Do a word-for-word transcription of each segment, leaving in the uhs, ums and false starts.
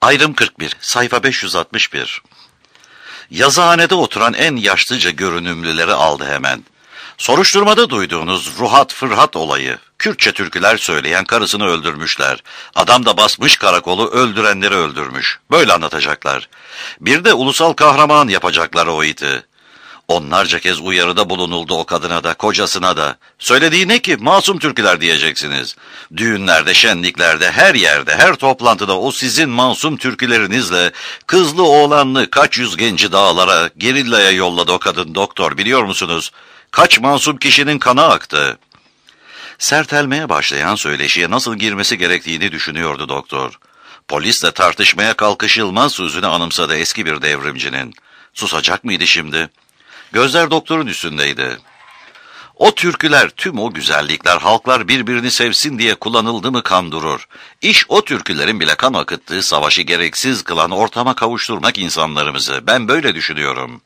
Ayrım kırk bir, sayfa beş yüz altmış bir. Yazıhanede oturan en yaşlıca görünümlüleri aldı hemen. Soruşturmada duyduğunuz Ruhat Fırhat olayı, Kürtçe türküler söyleyen karısını öldürmüşler. Adam da basmış karakolu, öldürenleri öldürmüş. Böyle anlatacaklar. Bir de ulusal kahraman yapacaklar o iti. Onlarca kez uyarıda bulunuldu o kadına da, kocasına da. Söylediği ne ki? Masum türküler diyeceksiniz. Düğünlerde, şenliklerde, her yerde, her toplantıda o sizin masum türkülerinizle kızlı oğlanlı kaç yüz genci dağlara, gerillaya yolladı o kadın doktor, biliyor musunuz? Kaç masum kişinin kanı aktı. Sertelmeye başlayan söyleşiye nasıl girmesi gerektiğini düşünüyordu doktor. Polisle tartışmaya kalkışılmaz sözünü anımsadı eski bir devrimcinin. Susacak mıydı şimdi? Gözler doktorun üstündeydi. O türküler, tüm o güzellikler halklar birbirini sevsin diye kullanıldı mı kan durur. İş o türkülerin bile kan akıttığı, savaşı gereksiz kılan, ortama kavuşturmak insanlarımızı. Ben böyle düşünüyorum.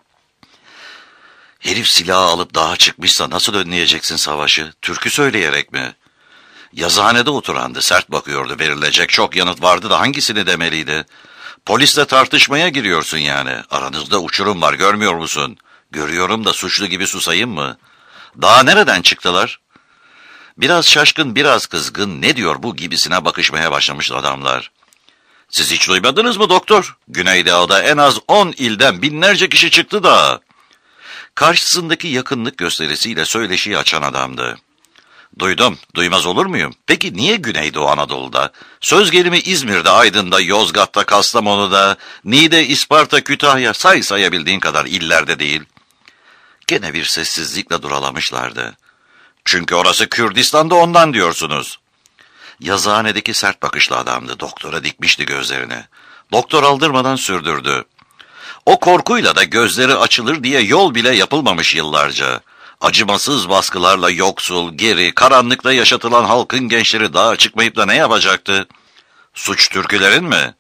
Herif silahı alıp dağa çıkmışsa nasıl önleyeceksin savaşı? Türkü söyleyerek mi? Yazıhanede oturandı, sert bakıyordu, verilecek çok yanıt vardı da hangisini demeliydi? Polisle tartışmaya giriyorsun yani. Aranızda uçurum var, görmüyor musun? Görüyorum da suçlu gibi susayım mı? Daha nereden çıktılar? Biraz şaşkın, biraz kızgın, ne diyor bu gibisine bakışmaya başlamış adamlar. Siz hiç duymadınız mı doktor? Güneydoğu'da en az on ilden binlerce kişi çıktı da. Karşısındaki yakınlık gösterisiyle söyleşiyi açan adamdı. Duydum, duymaz olur muyum? Peki niye Güneydoğu Anadolu'da? Söz gelimi İzmir'de, Aydın'da, Yozgat'ta, Kastamonu'da, Niğde, İsparta, Kütahya, say sayabildiğin kadar illerde değil. Gene bir sessizlikle duralamışlardı. Çünkü orası Kürdistan'da ondan diyorsunuz. Yazıhanedeki sert bakışlı adamdı, doktora dikmişti gözlerini. Doktor aldırmadan sürdürdü. O korkuyla da gözleri açılır diye yol bile yapılmamış yıllarca. Acımasız baskılarla yoksul, geri, karanlıkta yaşatılan halkın gençleri dağa çıkmayıp da ne yapacaktı? Suç türkülerin mi?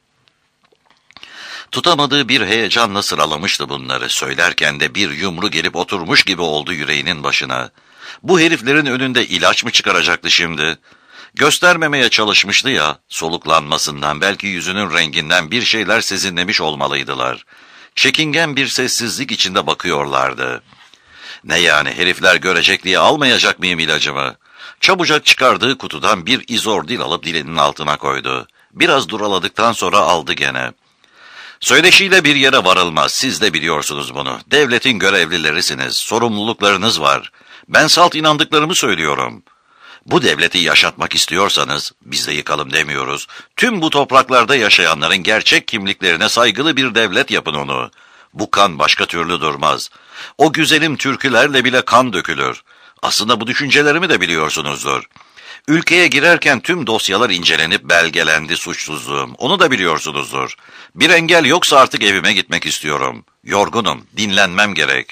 Tutamadığı bir heyecanla sıralamıştı bunları. Söylerken de bir yumru gelip oturmuş gibi oldu yüreğinin başına. Bu heriflerin önünde ilaç mı çıkaracaktı şimdi? Göstermemeye çalışmıştı ya, soluklanmasından, belki yüzünün renginden bir şeyler sezinlemiş olmalıydılar. Çekingen bir sessizlik içinde bakıyorlardı. Ne yani, herifler görecek diye almayacak mıyım ilacımı? Çabucak çıkardığı kutudan bir izordil alıp dilinin altına koydu. Biraz duraladıktan sonra aldı gene. Söyleşiyle bir yere varılmaz, siz de biliyorsunuz bunu. Devletin görevlilerisiniz, sorumluluklarınız var. Ben salt inandıklarımı söylüyorum. Bu devleti yaşatmak istiyorsanız, biz de yıkalım demiyoruz. Tüm bu topraklarda yaşayanların gerçek kimliklerine saygılı bir devlet yapın onu. Bu kan başka türlü durmaz. O güzelim türkülerle bile kan dökülür. Aslında bu düşüncelerimi de biliyorsunuzdur. Ülkeye girerken tüm dosyalar incelenip belgelendi suçsuzluğum. Onu da biliyorsunuzdur. Bir engel yoksa artık evime gitmek istiyorum. Yorgunum, dinlenmem gerek.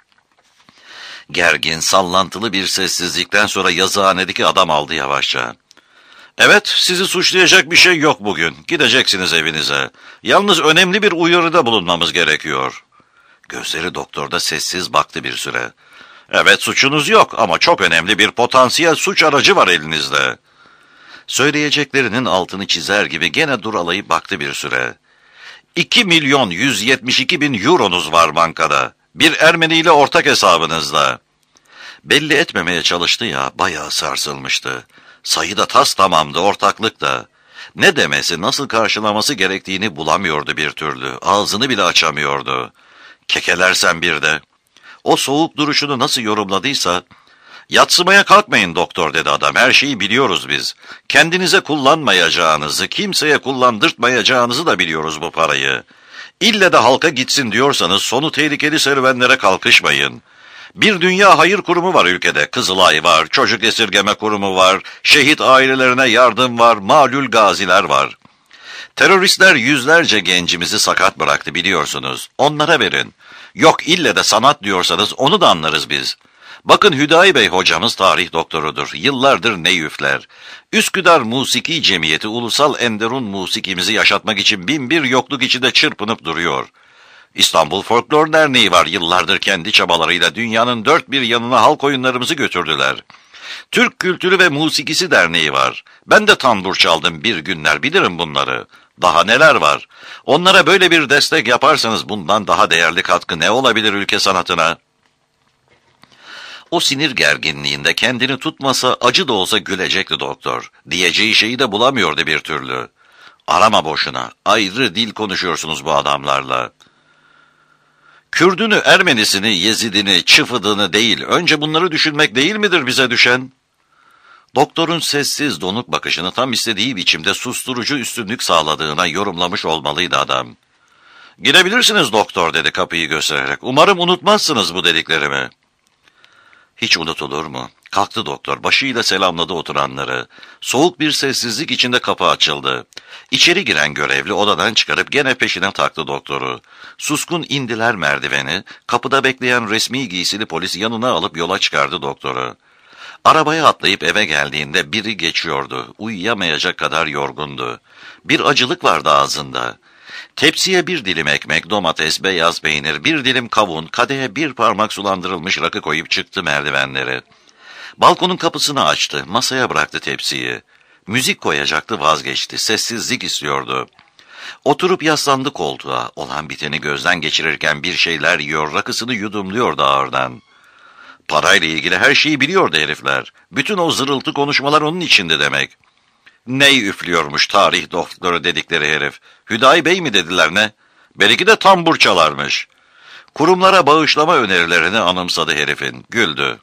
Gergin, sallantılı bir sessizlikten sonra yazıhanedeki adam aldı yavaşça. Evet, sizi suçlayacak bir şey yok bugün. Gideceksiniz evinize. Yalnız önemli bir uyarıda bulunmamız gerekiyor. Gözleri doktorda sessiz baktı bir süre. Evet, suçunuz yok ama çok önemli bir potansiyel suç aracı var elinizde. Söyleyeceklerinin altını çizer gibi gene duralayıp baktı bir süre. İki milyon yüz yetmiş iki bin euronuz var bankada. Bir Ermeni ile ortak hesabınızda. Belli etmemeye çalıştı ya, bayağı sarsılmıştı. Sayıda tas tamamdı, ortaklık da. Ne demesi, nasıl karşılaması gerektiğini bulamıyordu bir türlü. Ağzını bile açamıyordu. Kekelersen bir de. O soğuk duruşunu nasıl yorumladıysa, yatsımaya kalkmayın doktor dedi adam, her şeyi biliyoruz biz. Kendinize kullanmayacağınızı, kimseye kullandırtmayacağınızı da biliyoruz bu parayı. İlle de halka gitsin diyorsanız sonu tehlikeli serüvenlere kalkışmayın. Bir dünya hayır kurumu var ülkede, Kızılay var, çocuk esirgeme kurumu var, şehit ailelerine yardım var, malul gaziler var. Teröristler yüzlerce gencimizi sakat bıraktı biliyorsunuz, onlara verin. Yok ille de sanat diyorsanız onu da anlarız biz. Bakın Hüdayi Bey hocamız tarih doktorudur, yıllardır ne üfler. Üsküdar Musiki Cemiyeti ulusal enderun musikimizi yaşatmak için bin bir yokluk içinde çırpınıp duruyor. İstanbul Folklor Derneği var, yıllardır kendi çabalarıyla dünyanın dört bir yanına halk oyunlarımızı götürdüler. Türk Kültürü ve Musikisi Derneği var. Ben de tambur çaldım bir günler, bilirim bunları. Daha neler var? Onlara böyle bir destek yaparsanız bundan daha değerli katkı ne olabilir ülke sanatına? O sinir gerginliğinde kendini tutmasa acı da olsa gülecekti doktor. Diyeceği şeyi de bulamıyordu bir türlü. Arama boşuna. Ayrı dil konuşuyorsunuz bu adamlarla. Kürdünü, Ermenisini, Yezidini, Çıfıdını değil, önce bunları düşünmek değil midir bize düşen? Doktorun sessiz, donuk bakışını tam istediği biçimde susturucu üstünlük sağladığına yorumlamış olmalıydı adam. "Gidebilirsiniz doktor," dedi kapıyı göstererek. "Umarım unutmazsınız bu dediklerimi." Hiç unutulur mu? Kalktı doktor, başıyla selamladı oturanları. Soğuk bir sessizlik içinde kapı açıldı. İçeri giren görevli odadan çıkarıp gene peşine taktı doktoru. Suskun indiler merdiveni, kapıda bekleyen resmi giysili polis yanına alıp yola çıkardı doktoru. Arabaya atlayıp eve geldiğinde biri geçiyordu. Uyuyamayacak kadar yorgundu. Bir acılık vardı ağzında. Tepsiye bir dilim ekmek, domates, beyaz peynir, bir dilim kavun, kadehe bir parmak sulandırılmış rakı koyup çıktı merdivenleri. Balkonun kapısını açtı, masaya bıraktı tepsiyi. Müzik koyacaktı, vazgeçti, sessizlik istiyordu. Oturup yaslandı koltuğa, olan biteni gözden geçirirken bir şeyler yiyor, rakısını yudumluyordu ağırdan. Parayla ilgili her şeyi biliyordu herifler. Bütün o zırıltı konuşmalar onun içinde demek. Ney üflüyormuş tarih doktoru dedikleri herif? Hüdayi Bey mi dediler ne? Belki de tambur çalarmış. Kurumlara bağışlama önerilerini anımsadı herifin. Güldü.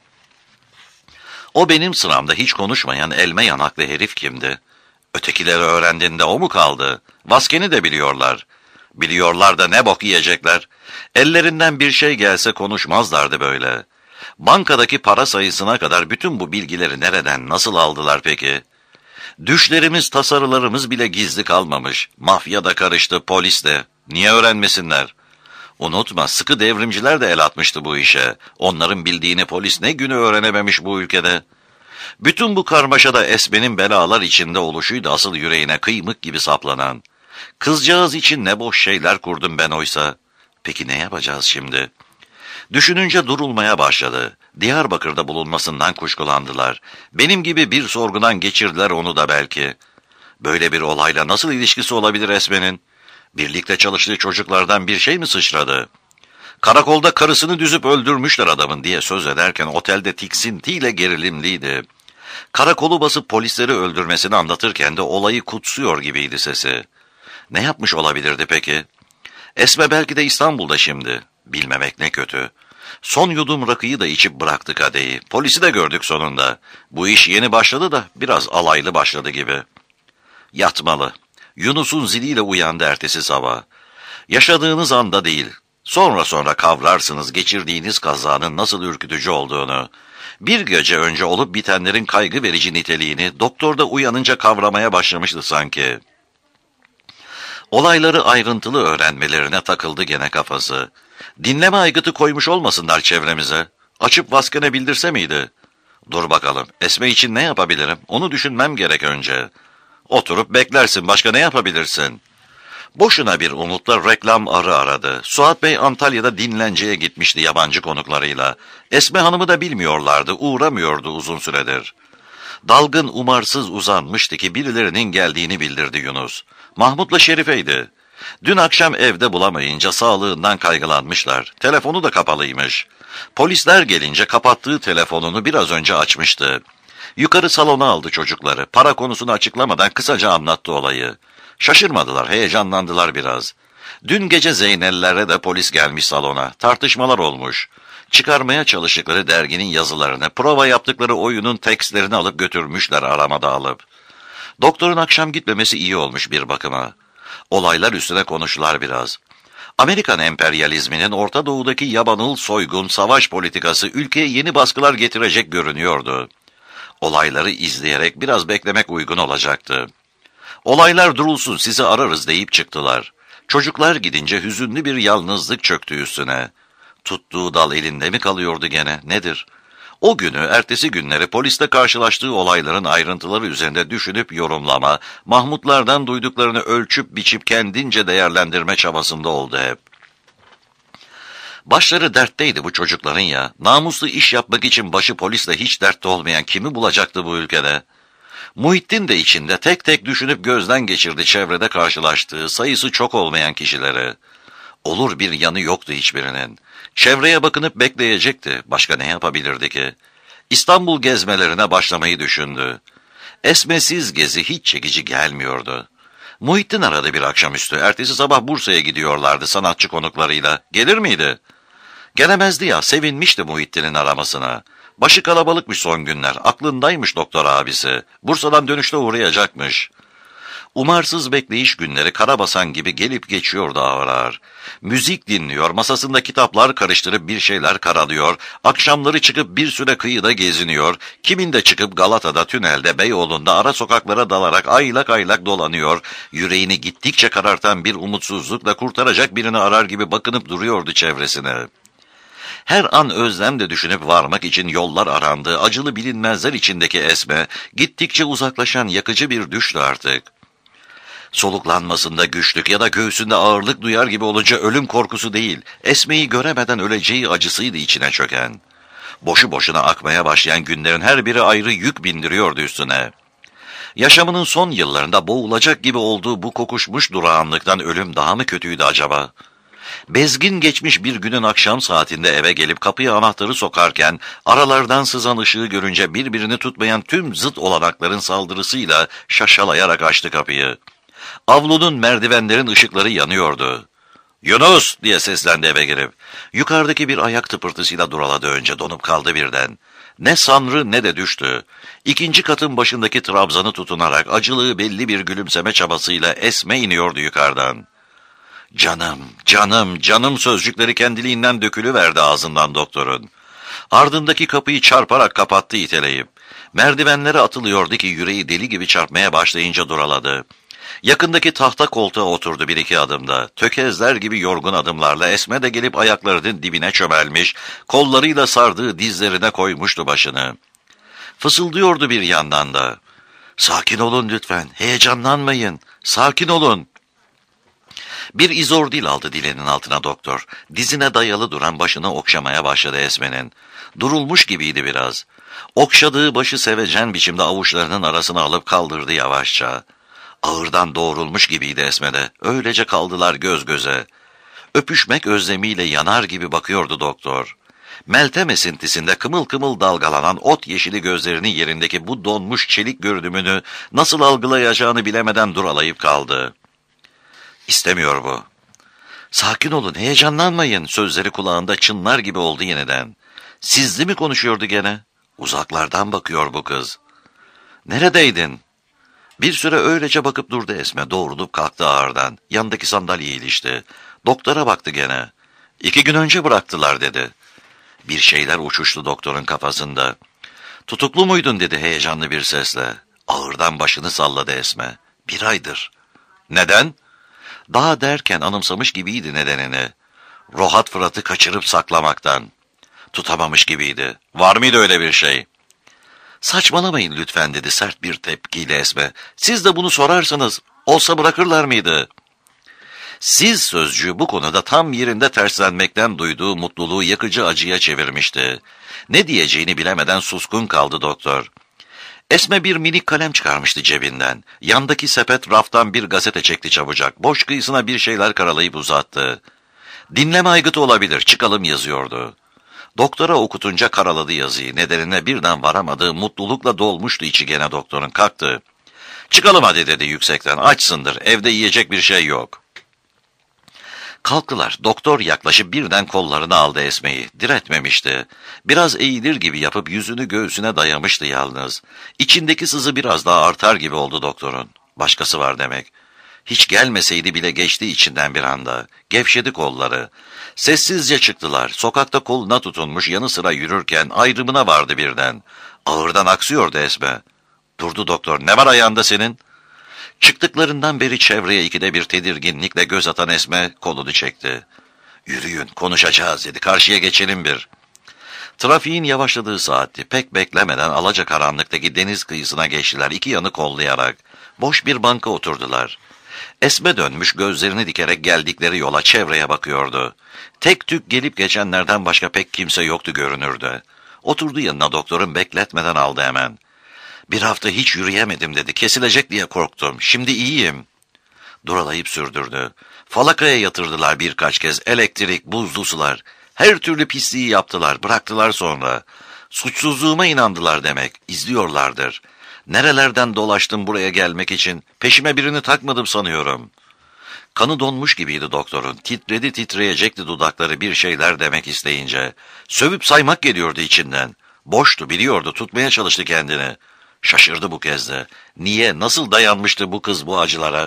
O benim sıramda hiç konuşmayan elme yanaklı herif kimdi? Ötekileri öğrendiğinde o mu kaldı? Vaskeni de biliyorlar. Biliyorlar da ne bok yiyecekler. Ellerinden bir şey gelse konuşmazlardı böyle. Bankadaki para sayısına kadar bütün bu bilgileri nereden, nasıl aldılar peki? Düşlerimiz, tasarılarımız bile gizli kalmamış. Mafya da karıştı, polis de. Niye öğrenmesinler? Unutma, sıkı devrimciler de el atmıştı bu işe. Onların bildiğini polis ne günü öğrenememiş bu ülkede. Bütün bu karmaşada Esme'nin belalar içinde oluşuydu asıl yüreğine kıymık gibi saplanan. Kızcağız için ne boş şeyler kurdum ben oysa. Peki ne yapacağız şimdi? Düşününce durulmaya başladı. Diyarbakır'da bulunmasından kuşkulandılar. Benim gibi bir sorgudan geçirdiler onu da belki. Böyle bir olayla nasıl ilişkisi olabilir Esme'nin? Birlikte çalıştığı çocuklardan bir şey mi sıçradı? Karakolda karısını düzüp öldürmüşler adamın diye söz ederken otelde tiksintiyle gerilimliydi. Karakolu basıp polisleri öldürmesini anlatırken de olayı kutsuyor gibiydi sesi. Ne yapmış olabilirdi peki? Esme belki de İstanbul'da şimdi. Bilmemek ne kötü. Son yudum rakıyı da içip bıraktık kadehi. Polisi de gördük sonunda. Bu iş yeni başladı da biraz alaylı başladı gibi. Yatmalı. Yunus'un ziliyle uyandı ertesi sabah. Yaşadığınız anda değil, sonra sonra kavrarsınız geçirdiğiniz kazanın nasıl ürkütücü olduğunu. Bir gece önce olup bitenlerin kaygı verici niteliğini doktor da uyanınca kavramaya başlamıştı sanki. Olayları ayrıntılı öğrenmelerine takıldı gene kafası. Dinleme aygıtı koymuş olmasınlar çevremize. Açıp Vasken'e bildirse miydi? Dur bakalım, Esme için ne yapabilirim? Onu düşünmem gerek önce. Oturup beklersin, başka ne yapabilirsin? Boşuna bir umutla reklam arı aradı. Suat Bey Antalya'da dinlenceye gitmişti yabancı konuklarıyla. Esme Hanım'ı da bilmiyorlardı, uğramıyordu uzun süredir. Dalgın umarsız uzanmıştı ki birilerinin geldiğini bildirdi Yunus. Mahmut'la Şerife'ydi. Dün akşam evde bulamayınca sağlığından kaygılanmışlar. Telefonu da kapalıymış. Polisler gelince kapattığı telefonunu biraz önce açmıştı. Yukarı salona aldı çocukları. Para konusunu açıklamadan kısaca anlattı olayı. Şaşırmadılar, heyecanlandılar biraz. Dün gece Zeynellere de polis gelmiş salona. Tartışmalar olmuş. Çıkarmaya çalıştıkları derginin yazılarını, prova yaptıkları oyunun tekstlerini alıp götürmüşler aramada alıp. Doktorun akşam gitmemesi iyi olmuş bir bakıma. Olaylar üstüne konuştular biraz. Amerikan emperyalizminin Orta Doğu'daki yabanıl soygun, savaş politikası ülkeye yeni baskılar getirecek görünüyordu. Olayları izleyerek biraz beklemek uygun olacaktı. Olaylar durulsun sizi ararız deyip çıktılar. Çocuklar gidince hüzünlü bir yalnızlık çöktü üstüne. Tuttuğu dal elinde mi kalıyordu gene, nedir? O günü, ertesi günleri poliste karşılaştığı olayların ayrıntıları üzerinde düşünüp yorumlama, Mahmutlardan duyduklarını ölçüp biçip kendince değerlendirme çabasında oldu hep. Başları dertteydi bu çocukların ya. Namuslu iş yapmak için başı polisle hiç dertte olmayan kimi bulacaktı bu ülkede? Muhittin de içinde tek tek düşünüp gözden geçirdi çevrede karşılaştığı sayısı çok olmayan kişileri. Olur bir yanı yoktu hiçbirinin. Çevreye bakınıp bekleyecekti. Başka ne yapabilirdi ki? İstanbul gezmelerine başlamayı düşündü. Esmesiz gezi hiç çekici gelmiyordu. Muhittin aradı bir akşamüstü. Ertesi sabah Bursa'ya gidiyorlardı sanatçı konuklarıyla. Gelir miydi? Gelemezdi ya, sevinmişti Muhittin'in aramasına. Başı kalabalıkmış son günler. Aklındaymış doktor abisi. Bursa'dan dönüşte uğrayacakmış. Umarsız bekleyiş günleri karabasan gibi gelip geçiyordu ağır ağır. Müzik dinliyor, masasında kitaplar karıştırıp bir şeyler karalıyor, akşamları çıkıp bir süre kıyıda geziniyor, kimin de çıkıp Galata'da, tünelde, Beyoğlu'nda ara sokaklara dalarak aylak aylak dolanıyor, yüreğini gittikçe karartan bir umutsuzlukla kurtaracak birini arar gibi bakınıp duruyordu çevresine. Her an özlemle düşünüp varmak için yollar arandı, acılı bilinmezler içindeki Esme, gittikçe uzaklaşan yakıcı bir düştü artık. Soluklanmasında güçlük ya da göğsünde ağırlık duyar gibi olunca ölüm korkusu değil, Esme'yi göremeden öleceği acısıydı içine çöken. Boşu boşuna akmaya başlayan günlerin her biri ayrı yük bindiriyordu üstüne. Yaşamının son yıllarında boğulacak gibi olduğu bu kokuşmuş durağanlıktan ölüm daha mı kötüydü acaba? Bezgin geçmiş bir günün akşam saatinde eve gelip kapıya anahtarı sokarken aralardan sızan ışığı görünce birbirini tutmayan tüm zıt olanakların saldırısıyla şaşalayarak açtı kapıyı. Avlunun merdivenlerin ışıkları yanıyordu. "Yunus!" diye seslendi eve girip. Yukarıdaki bir ayak tıpırtısıyla duraladı önce, donup kaldı birden. Ne sanrı ne de düştü. İkinci katın başındaki trabzanı tutunarak acılığı belli bir gülümseme çabasıyla Esme iniyordu yukarıdan. "Canım, canım, canım" sözcükleri kendiliğinden dökülüverdi ağzından doktorun. Ardındaki kapıyı çarparak kapattı iteleyip. Merdivenlere atılıyordu ki yüreği deli gibi çarpmaya başlayınca duraladı. Yakındaki tahta koltuğa oturdu bir iki adımda. Tökezler gibi yorgun adımlarla Esme de gelip ayaklarının dibine çömelmiş, kollarıyla sardığı dizlerine koymuştu başını. Fısıldıyordu bir yandan da. "Sakin olun lütfen, heyecanlanmayın, sakin olun." Bir izordil aldı dilinin altına doktor. Dizine dayalı duran başını okşamaya başladı Esme'nin. Durulmuş gibiydi biraz. Okşadığı başı sevecen biçimde avuçlarının arasına alıp kaldırdı yavaşça. Ağırdan doğrulmuş gibiydi Esme'de. Öylece kaldılar göz göze. Öpüşmek özlemiyle yanar gibi bakıyordu doktor. Meltem esintisinde kımıl kımıl dalgalanan ot yeşili gözlerinin yerindeki bu donmuş çelik görünümünü nasıl algılayacağını bilemeden duralayıp kaldı. "İstemiyor bu." "Sakin olun, heyecanlanmayın." Sözleri kulağında çınlar gibi oldu yeniden. Sizli mi konuşuyordu gene? Uzaklardan bakıyor bu kız. "Neredeydin?" Bir süre öylece bakıp durdu Esme. Doğrulup kalktı ağırdan. Yandaki sandalyeye ilişti. Doktora baktı gene. "İki gün önce bıraktılar" dedi. Bir şeyler uçuştu doktorun kafasında. "Tutuklu muydun?" dedi heyecanlı bir sesle. Ağırdan başını salladı Esme. "Bir aydır." "Neden?" Daha derken anımsamış gibiydi nedenini. Rohat Fırat'ı kaçırıp saklamaktan. Tutamamış gibiydi. "Var mıydı öyle bir şey?" "Saçmalamayın lütfen" dedi sert bir tepkiyle Esme. "Siz de bunu sorarsanız olsa bırakırlar mıydı?" Siz sözcüğü bu konuda tam yerinde terslenmekten duyduğu mutluluğu yakıcı acıya çevirmişti. Ne diyeceğini bilemeden suskun kaldı doktor. Esme bir minik kalem çıkarmıştı cebinden. Yandaki sepet raftan bir gazete çekti çabucak. Boş kıyısına bir şeyler karalayıp uzattı. "Dinleme aygıtı olabilir, çıkalım" yazıyordu. Doktora okutunca karaladı yazıyı. Nedenine birden varamadığı mutlulukla dolmuştu içi gene doktorun. Kalktı. "Çıkalım hadi" dedi yüksekten. "Açsındır, evde yiyecek bir şey yok." Kalktılar. Doktor yaklaşıp birden kollarını aldı Esme'yi. Diretmemişti. Biraz eğilir gibi yapıp yüzünü göğsüne dayamıştı yalnız. İçindeki sızı biraz daha artar gibi oldu doktorun. Başkası var demek. Hiç gelmeseydi bile geçti içinden bir anda. Gevşedi kolları. Sessizce çıktılar. Sokakta koluna tutunmuş yanı sıra yürürken ayrımına vardı birden. Ağırdan aksıyordu Esme. Durdu doktor. "Ne var ayağında senin?" Çıktıklarından beri çevreye ikide bir tedirginlikle göz atan Esme kolunu çekti. "Yürüyün, konuşacağız" dedi. "Karşıya geçelim bir." Trafiğin yavaşladığı saatti. Pek beklemeden alacakaranlıktaki deniz kıyısına geçtiler iki yanı kollayarak. Boş bir banka oturdular. Esme dönmüş gözlerini dikerek geldikleri yola çevreye bakıyordu. Tek tük gelip geçenlerden başka pek kimse yoktu görünürdü. Oturdu yanına doktorun bekletmeden aldı hemen. Bir hafta hiç yürüyemedim dedi. Kesilecek diye korktum. Şimdi iyiyim. Duralayıp sürdürdü. Falakaya yatırdılar birkaç kez. Elektrik, buzlu sular. Her türlü pisliği yaptılar. Bıraktılar sonra. Suçsuzluğuma inandılar demek. İzliyorlardır. Nerelerden dolaştım buraya gelmek için. Peşime birini takmadım sanıyorum. Kanı donmuş gibiydi doktorun. Titredi titreyecekti dudakları bir şeyler demek isteyince. Sövüp saymak geliyordu içinden. Boştu, biliyordu, tutmaya çalıştı kendini. Şaşırdı bu kez de. Niye, nasıl dayanmıştı bu kız bu acılara?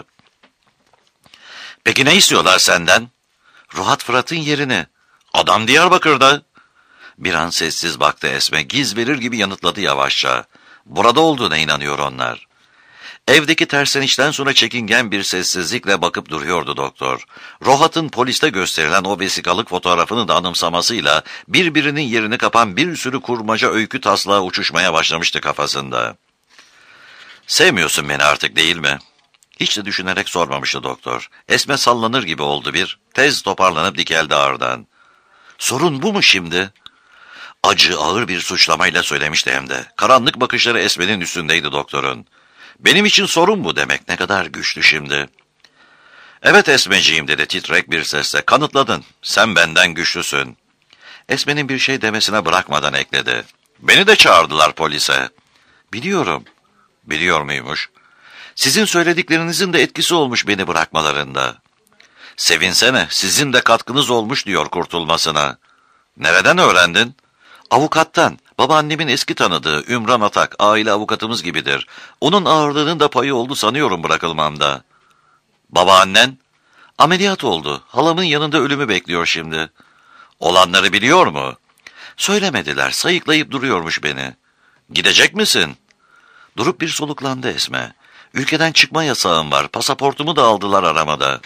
Peki ne istiyorlar senden? Ruhat Fırat'ın yerini. Adam Diyarbakır'da. Bir an sessiz baktı Esme. Giz verir gibi yanıtladı yavaşça. Burada olduğuna inanıyor onlar. Evdeki tersenişten sonra çekingen bir sessizlikle bakıp duruyordu doktor. Rohat'ın poliste gösterilen o vesikalık fotoğrafını da anımsamasıyla birbirinin yerini kapan bir sürü kurmaca öykü taslağı uçuşmaya başlamıştı kafasında. Sevmiyorsun beni artık değil mi? Hiç de düşünerek sormamıştı doktor. Esme sallanır gibi oldu bir. Tez toparlanıp dikeldi ağırdan. Sorun bu mu şimdi? Acı ağır bir suçlamayla söylemişti hem de. Karanlık bakışları Esme'nin üstündeydi doktorun. Benim için sorun bu demek ne kadar güçlü şimdi. Evet Esmeciğim dedi titrek bir sesle. Kanıtladın. Sen benden güçlüsün. Esme'nin bir şey demesine bırakmadan ekledi. Beni de çağırdılar polise. Biliyorum. Biliyor muymuş? Sizin söylediklerinizin de etkisi olmuş beni bırakmalarında. Sevinsene, sizin de katkınız olmuş diyor kurtulmasına. Nereden öğrendin? Avukattan. Babaannemin eski tanıdığı Ümran Atak, aile avukatımız gibidir. Onun ağırlığının da payı oldu sanıyorum bırakılmamda. Babaannen? Ameliyat oldu. Halamın yanında ölümü bekliyor şimdi. Olanları biliyor mu? Söylemediler, sayıklayıp duruyormuş beni. Gidecek misin? Durup bir soluklandı Esme. Ülkeden çıkma yasağım var, pasaportumu da aldılar aramada.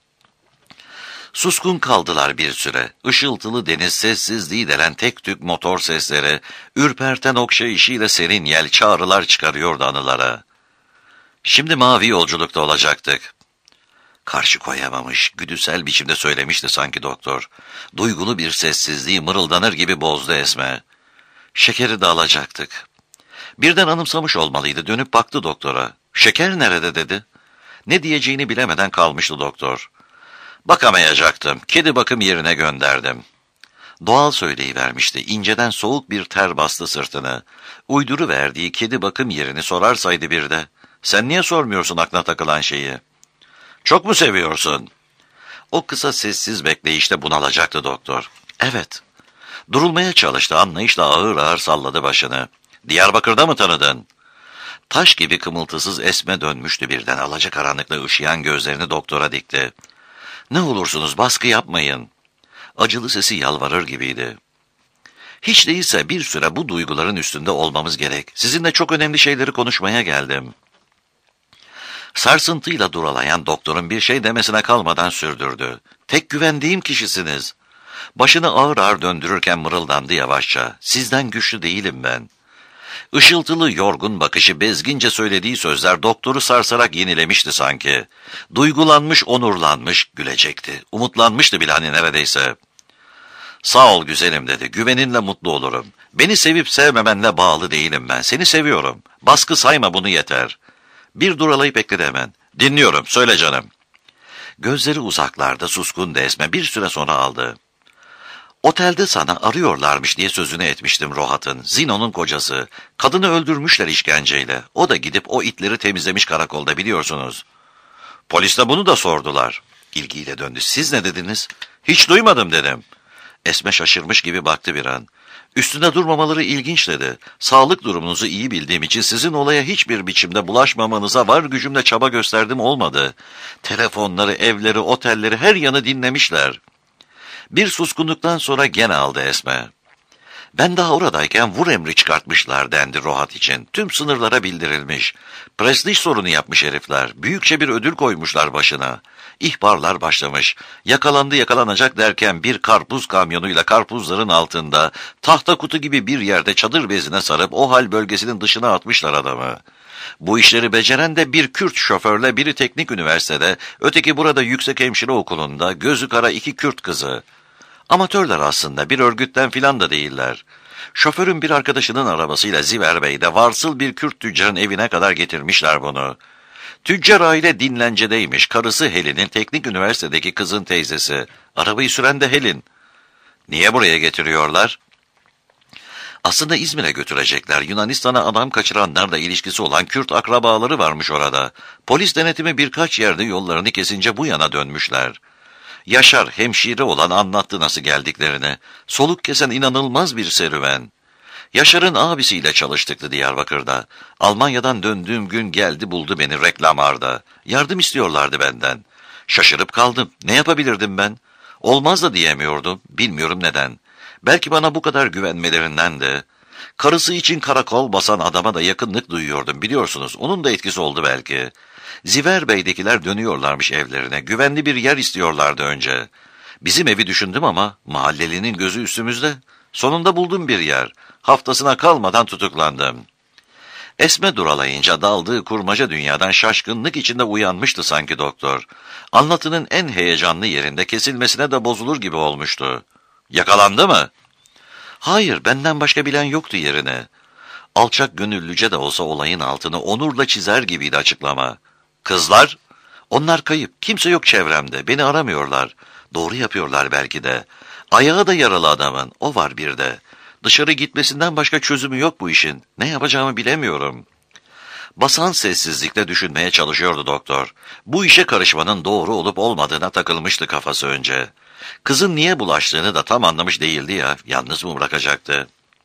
Suskun kaldılar bir süre. Işıltılı deniz sessizliği delen tek tük motor sesleri, ürperten okşayışıyla serin yel çağrılar çıkarıyordu anılara. Şimdi mavi yolculukta olacaktık. Karşı koyamamış, güdüsel biçimde söylemişti sanki doktor. Duygulu bir sessizliği mırıldanır gibi bozdu Esme. Şekeri de alacaktık. Birden anımsamış olmalıydı, dönüp baktı doktora. Şeker nerede dedi. Ne diyeceğini bilemeden kalmıştı doktor. Bakamayacaktım. Kedi bakım yerine gönderdim. Doğal söyleyivermişti. İnceden soğuk bir ter bastı sırtını. Uyduru verdiği kedi bakım yerini sorarsaydı bir de. Sen niye sormuyorsun aklına takılan şeyi? Çok mu seviyorsun? O kısa sessiz bekleyişte bunalacaktı doktor. Evet. Durulmaya çalıştı, anlayışla ağır ağır salladı başını. Diyarbakır'da mı tanıdın? Taş gibi kımıltısız Esme dönmüştü birden. Alacakaranlıkla ışıyan gözlerini doktora dikti. Ne olursunuz baskı yapmayın. Acılı sesi yalvarır gibiydi. Hiç değilse bir süre bu duyguların üstünde olmamız gerek. Sizinle çok önemli şeyleri konuşmaya geldim. Sarsıntıyla duralayan doktorun bir şey demesine kalmadan sürdürdü. Tek güvendiğim kişisiniz. Başını ağır ağır döndürürken mırıldandı yavaşça. Sizden güçlü değilim ben. Işıltılı, yorgun bakışı, bezgince söylediği sözler doktoru sarsarak yenilemişti sanki. Duygulanmış, onurlanmış, gülecekti. Umutlanmıştı bile hani neredeyse. Sağ ol güzelim dedi. Güveninle mutlu olurum. Beni sevip sevmemenle bağlı değilim ben. Seni seviyorum. Baskı sayma bunu yeter. Bir duralayıp ekledi hemen. Dinliyorum, söyle canım. Gözleri uzaklarda suskun Esme bir süre sonra aldı. Otelde sana arıyorlarmış diye sözünü etmiştim Rohat'ın. Zino'nun kocası. Kadını öldürmüşler işkenceyle. O da gidip o itleri temizlemiş karakolda biliyorsunuz. Polisle bunu da sordular. İlgiyle döndü. Siz ne dediniz? Hiç duymadım dedim. Esme şaşırmış gibi baktı bir an. Üstünde durmamaları ilginç dedi. Sağlık durumunuzu iyi bildiğim için sizin olaya hiçbir biçimde bulaşmamanıza var gücümle çaba gösterdim olmadı. Telefonları, evleri, otelleri her yanı dinlemişler. Bir suskunluktan sonra gene aldı Esme. Ben daha oradayken vur emri çıkartmışlar dendi Rohat için. Tüm sınırlara bildirilmiş. Prestij sorunu yapmış herifler. Büyükçe bir ödül koymuşlar başına. İhbarlar başlamış. Yakalandı yakalanacak derken bir karpuz kamyonuyla karpuzların altında tahta kutu gibi bir yerde çadır bezine sarıp o hal bölgesinin dışına atmışlar adamı. Bu işleri beceren de bir Kürt şoförle biri teknik üniversitede, öteki burada yüksek hemşire okulunda, gözü kara iki Kürt kızı. Amatörler aslında, bir örgütten filan da değiller. Şoförün bir arkadaşının arabasıyla Ziver Bey'de varsıl bir Kürt tüccarın evine kadar getirmişler bunu. Tüccar aile dinlencedeymiş. Karısı Helin'in teknik üniversitedeki kızın teyzesi. Arabayı süren de Helin. Niye buraya getiriyorlar? Aslında İzmir'e götürecekler. Yunanistan'a adam kaçıranlarla ilişkisi olan Kürt akrabaları varmış orada. Polis denetimi birkaç yerde yollarını kesince bu yana dönmüşler. Yaşar, hemşire olan, anlattı nasıl geldiklerini. Soluk kesen inanılmaz bir serüven. Yaşar'ın abisiyle çalıştıktı Diyarbakır'da. Almanya'dan döndüğüm gün geldi buldu beni reklamarda. Yardım istiyorlardı benden. Şaşırıp kaldım. Ne yapabilirdim ben? Olmaz da diyemiyordum. Bilmiyorum neden. Belki bana bu kadar güvenmelerinden de. Karısı için karakol basan adama da yakınlık duyuyordum biliyorsunuz. Onun da etkisi oldu belki. Ziver Bey'dekiler dönüyorlarmış evlerine. Güvenli bir yer istiyorlardı önce. Bizim evi düşündüm ama mahallelinin gözü üstümüzde. Sonunda buldum bir yer. Haftasına kalmadan tutuklandım. Esme duralayınca daldığı kurmaca dünyadan şaşkınlık içinde uyanmıştı sanki doktor. Anlatının en heyecanlı yerinde kesilmesine de bozulur gibi olmuştu. Yakalandı mı? Hayır, benden başka bilen yoktu yerine. Alçak gönüllüce de olsa olayın altını onurla çizer gibiydi açıklama. Kızlar? Onlar kayıp. Kimse yok çevremde. Beni aramıyorlar. Doğru yapıyorlar belki de. Ayağı da yaralı adamın. O var bir de. Dışarı gitmesinden başka çözümü yok bu işin. Ne yapacağımı bilemiyorum. Basan sessizlikle düşünmeye çalışıyordu doktor. Bu işe karışmanın doğru olup olmadığına takılmıştı kafası önce. Kızın niye bulaştığını da tam anlamış değildi ya. Yalnız mı bırakacaktı?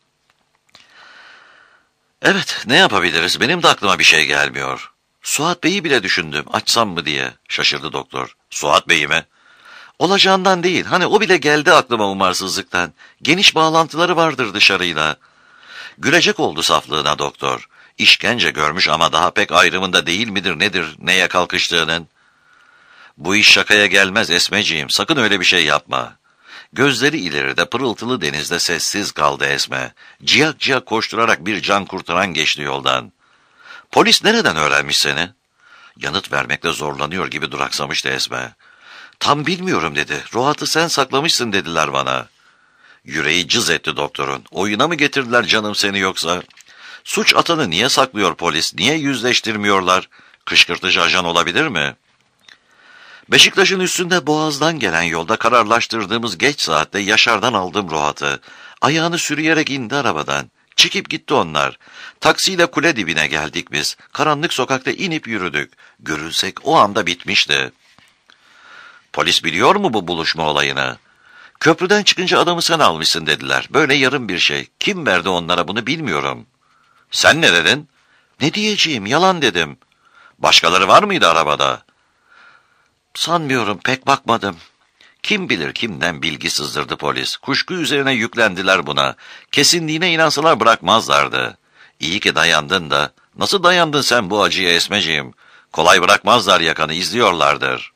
Evet, ne yapabiliriz? Benim de aklıma bir şey gelmiyor. Suat Bey'i bile düşündüm. Açsam mı diye. Şaşırdı doktor. Suat Bey'i mi? Olacağından değil. Hani o bile geldi aklıma umarsızlıktan. Geniş bağlantıları vardır dışarıyla. Gülecek oldu saflığına doktor. İşkence görmüş ama daha pek ayrımında değil midir nedir neye kalkıştığının. Bu iş şakaya gelmez Esmeciğim. Sakın öyle bir şey yapma. Gözleri ileride pırıltılı denizde sessiz kaldı Esme. Ciyak ciyak koşturarak bir can kurtaran geçti yoldan. Polis nereden öğrenmiş seni? Yanıt vermekte zorlanıyor gibi duraksamıştı Esme. Tam bilmiyorum dedi. Ruhat'ı sen saklamışsın dediler bana. Yüreği cız etti doktorun. Oyuna mı getirdiler canım seni yoksa? Suç atanı niye saklıyor polis? Niye yüzleştirmiyorlar? Kışkırtıcı ajan olabilir mi? Beşiktaş'ın üstünde Boğaz'dan gelen yolda kararlaştırdığımız geç saatte Yaşar'dan aldım Ruhat'ı. Ayağını sürüyerek indi arabadan. Çekip gitti onlar. Taksiyle kule dibine geldik biz. Karanlık sokakta inip yürüdük. Görülsek o anda bitmişti. Polis biliyor mu bu buluşma olayını? Köprüden çıkınca adamı sen almışsın dediler. Böyle yarım bir şey. Kim verdi onlara bunu bilmiyorum. Sen ne dedin? Ne diyeceğim, yalan dedim. Başkaları var mıydı arabada? Sanmıyorum, pek bakmadım. Kim bilir kimden bilgi sızdırdı polis. Kuşku üzerine yüklendiler buna. Kesinliğine inansalar bırakmazlardı. İyi ki dayandın da. Nasıl dayandın sen bu acıya Esmeciğim? Kolay bırakmazlar yakanı, izliyorlardır.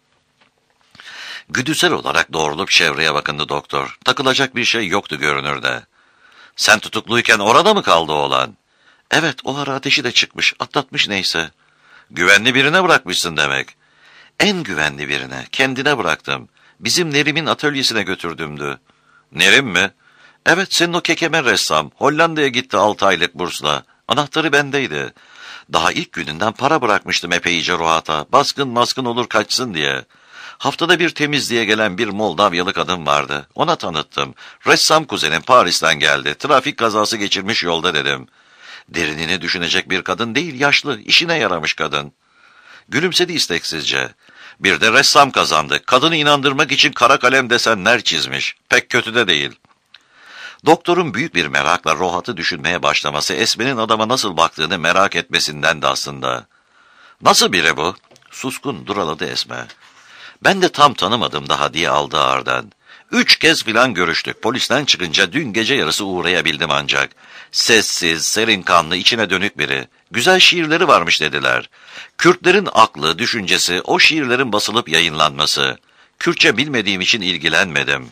Güdüsel olarak doğrulup çevreye bakındı doktor. Takılacak bir şey yoktu görünürde. Sen tutukluyken orada mı kaldı oğlan? Evet, o ara ateşi de çıkmış, atlatmış neyse. Güvenli birine bırakmışsın demek. En güvenli birine, kendine bıraktım. Bizim Nerim'in atölyesine götürdümdü. Nerim mi? Evet, senin o kekemen ressam. Hollanda'ya gitti altı aylık bursla. Anahtarı bendeydi. Daha ilk gününden para bırakmıştım epeyce Ruhat'a. Baskın maskın olur kaçsın diye. Haftada bir temizliğe gelen bir Moldavyalı kadın vardı. Ona tanıttım. Ressam kuzenim Paris'ten geldi. Trafik kazası geçirmiş yolda dedim. Derinini düşünecek bir kadın değil, yaşlı, işine yaramış kadın. Gülümsedi isteksizce. Bir de ressam kazandı. Kadını inandırmak için kara kalem desenler çizmiş. Pek kötü de değil. Doktorun büyük bir merakla Ruhat'ı düşünmeye başlaması Esme'nin adama nasıl baktığını merak etmesinden de aslında. Nasıl biri bu? Suskun duraladı Esme. Ben de tam tanımadım daha diye aldı ağırdan. Üç kez filan görüştük. Polisten çıkınca dün gece yarısı uğrayabildim ancak. Sessiz, serin kanlı, içine dönük biri. Güzel şiirleri varmış dediler. Kürtlerin aklı, düşüncesi, o şiirlerin basılıp yayınlanması. Kürtçe bilmediğim için ilgilenmedim.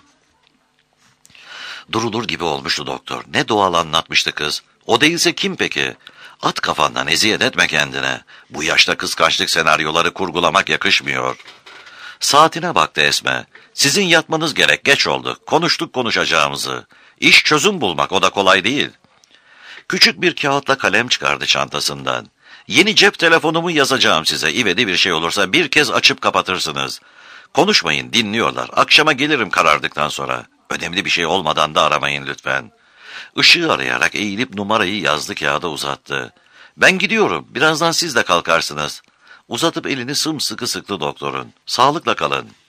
Durulur gibi olmuştu doktor. Ne doğal anlatmıştı kız. O değilse kim peki? At kafandan, eziyet etme kendine. Bu yaşta kıskançlık senaryoları kurgulamak yakışmıyor. Saatine baktı Esme. Sizin yatmanız gerek, geç oldu. Konuştuk konuşacağımızı. İş çözüm bulmak, o da kolay değil. Küçük bir kağıtla kalem çıkardı çantasından. Yeni cep telefonumu yazacağım size. İvedi bir şey olursa bir kez açıp kapatırsınız. Konuşmayın, dinliyorlar. Akşama gelirim karardıktan sonra. Önemli bir şey olmadan da aramayın lütfen. Işığı arayarak eğilip numarayı yazdı, kağıda uzattı. Ben gidiyorum, birazdan siz de kalkarsınız. Uzatıp elini sımsıkı sıktı doktorun. Sağlıkla kalın.